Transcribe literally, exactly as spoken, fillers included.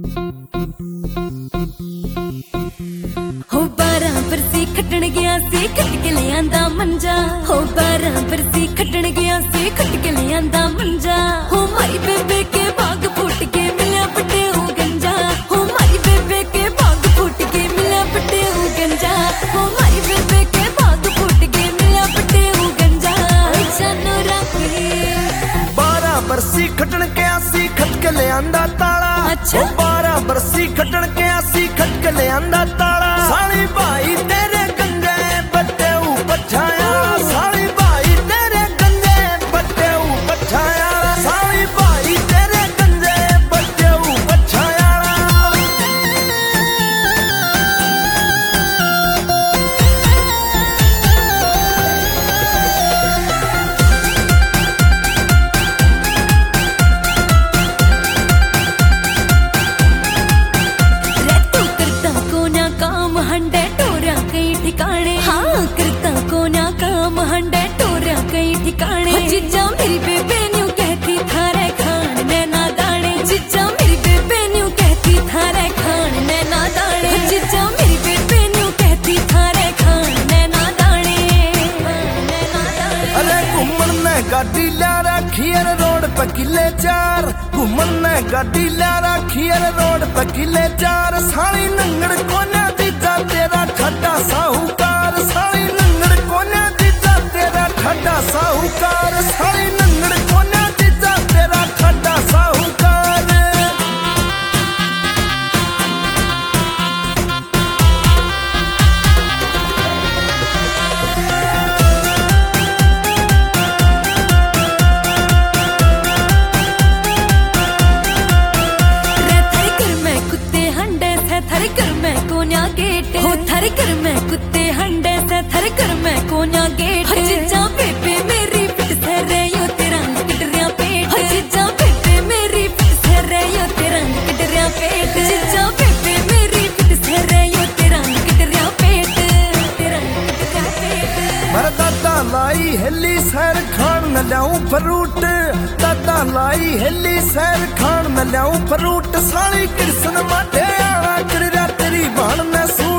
हो बारह बरसी खटन गया से खट के ले आंदा मंजा। हो बारह बरसी खटन गया से खट के ले आंदा मंजा। हो मारी बेबे के बाग फूट के मिला पटे ओ गंजा। हो मारी बेबे के बाग फूट के मिला पटे ओ गंजा। हो मारी बेबे के बाग फूट के मिला पटे ओ गंजा। जानो राखी बारह बरसी खटन गया सी खट के ले आंदा ताला। अच्छा बारह बरसी खटन गया सी खट के ले आंदा ताला। साली भाई तेरे गंजे बट्टे ऊपर छाया। साली भाई तेरे गंजे बट्टे ऊपर छाया। साली भाई तेरे गंजे बट्टे ऊपर छाया। हंडे टोरा कई ठिकाने। हाँ करता को ना काम हंडे टोरा कई ठिकाने। जिज्जा मेरी बेबे न्यू कहती थारे खान नैना दाने। जिज्जा मेरी बेबे न्यू कहती थारे खान नैना दाने। जिज्जा मेरी बेबे न्यू कहती थारे खान नैना दाने। अरे घूमन ने गाड़ी ला रखी है रोड पे किले चार। घूमन ने गाड़ी ला रखी है रोड पे किले चार। साली नंगड़ कोना दीजा तेरा ठड्डा साहूकार। साली नंगड़ कोना दीजा तेरा ठड्डा साहूकार। साली नंगड़ कोना दीजा तेरा ठड्डा साहूकार। थर कर मैं कोन्या गेट। हो थर कर मैं कुत्ते हंडे से थर कर मैं कोन्या गेट। जिज्जा बेबे मेरी फिट से रे यो तेरा किटरिया पेट। जिज्जा बेबे मेरी फिट से रे यो तेरा किटरिया पेट। जिज्जा बेबे मेरी फिट से रे यो तेरा किटरिया पेट। तेरा किटरिया पेट। मर दादा लाई हिली सैर खान न ल्याऊं फ्रूट। दादा लाई हिली सैर खान न ल्याऊं फ्रूट। साली कृष्ण माटे आना कर तेरी बाण ने